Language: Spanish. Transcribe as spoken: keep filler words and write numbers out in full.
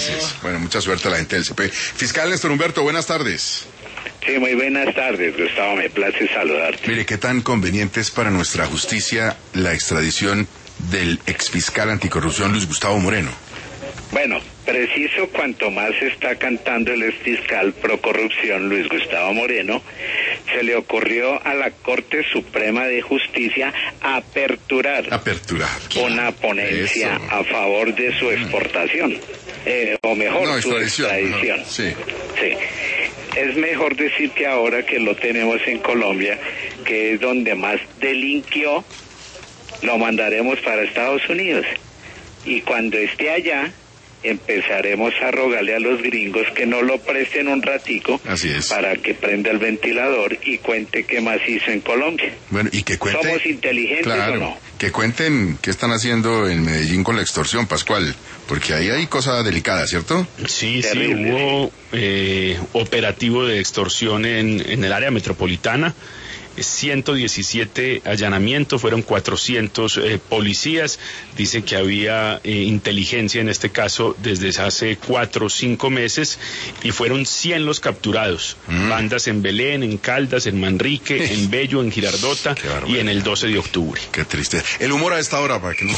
Gracias. Bueno, mucha suerte a la gente del C P. Fiscal Néstor Humberto, buenas tardes. Sí, muy buenas tardes, Gustavo, me place saludarte. Mire, ¿qué tan conveniente es para nuestra justicia la extradición del exfiscal anticorrupción Luis Gustavo Moreno? Bueno, preciso cuanto más está cantando el exfiscal pro corrupción Luis Gustavo Moreno, se le ocurrió a la Corte Suprema de Justicia aperturar, aperturar. una ponencia Eso. a favor de su exportación, eh, o mejor, no, su extradición. No. Sí. Sí. Es mejor decir que ahora que lo tenemos en Colombia, que es donde más delinquió, lo mandaremos para Estados Unidos. Y cuando esté allá, empezaremos a rogarle a los gringos que no lo presten un ratico. Así es. Para que prenda el ventilador y cuente qué más hizo en Colombia. Bueno, y que cuente... ¿Somos inteligentes claro, o no? Que cuenten qué están haciendo en Medellín con la extorsión, Pascual, porque ahí hay cosas delicadas, ¿cierto? Sí, Terrible, sí, hubo eh, operativo de extorsión en, en el área metropolitana. ciento diecisiete allanamientos, fueron cuatrocientos eh, policías. Dice que había eh, inteligencia en este caso desde hace cuatro o cinco meses y fueron cien los capturados. Mm. Bandas en Belén, en Caldas, en Manrique, en Bello, en Girardota y en el doce de octubre. Qué triste. El humor a esta hora para que no